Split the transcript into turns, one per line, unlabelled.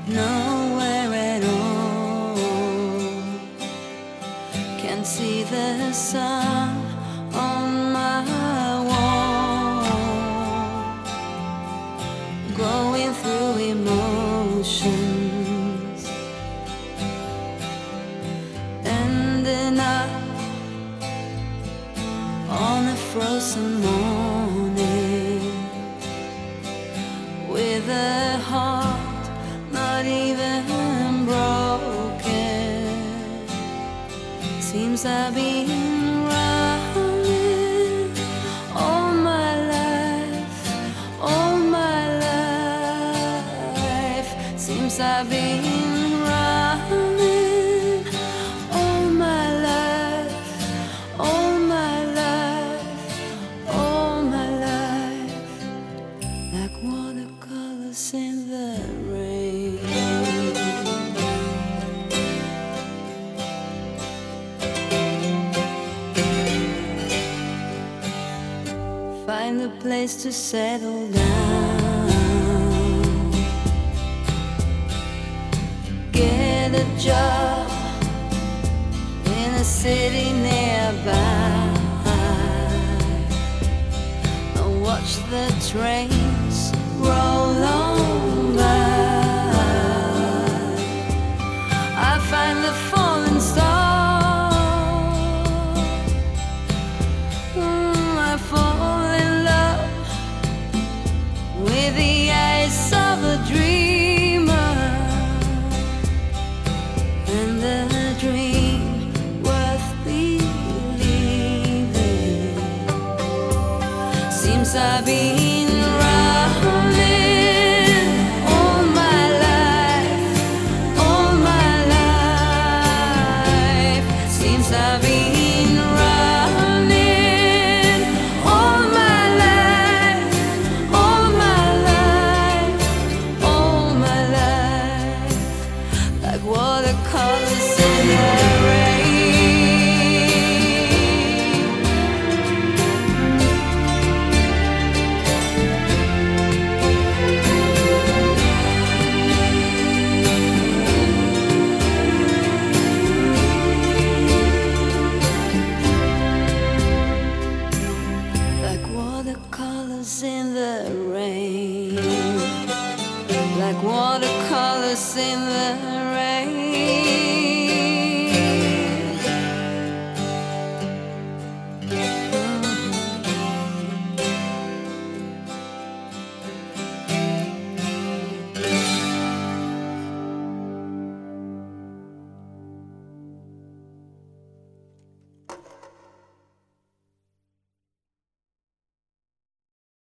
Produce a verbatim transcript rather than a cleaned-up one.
nowhere at all. Can see the sun on my wall, going through emotions, ending up on a frozen morning with a heart not even broken. Seems I've been running all my life, all my life. Seems I've been running all my life, all my life, all my life, like watercolors in the rain. Find a place to settle down, get a job in a city nearby, and watch the trains roll on by. I find the falling star, mm, I fall in love with the eyes of a dreamer, and a dream worth believing. Seems I've been running all my life, all my life. Seems I've been running all my life, all my life, all my life, like watercolors in the rain. Like watercolors in the rain, like watercolors in the rain.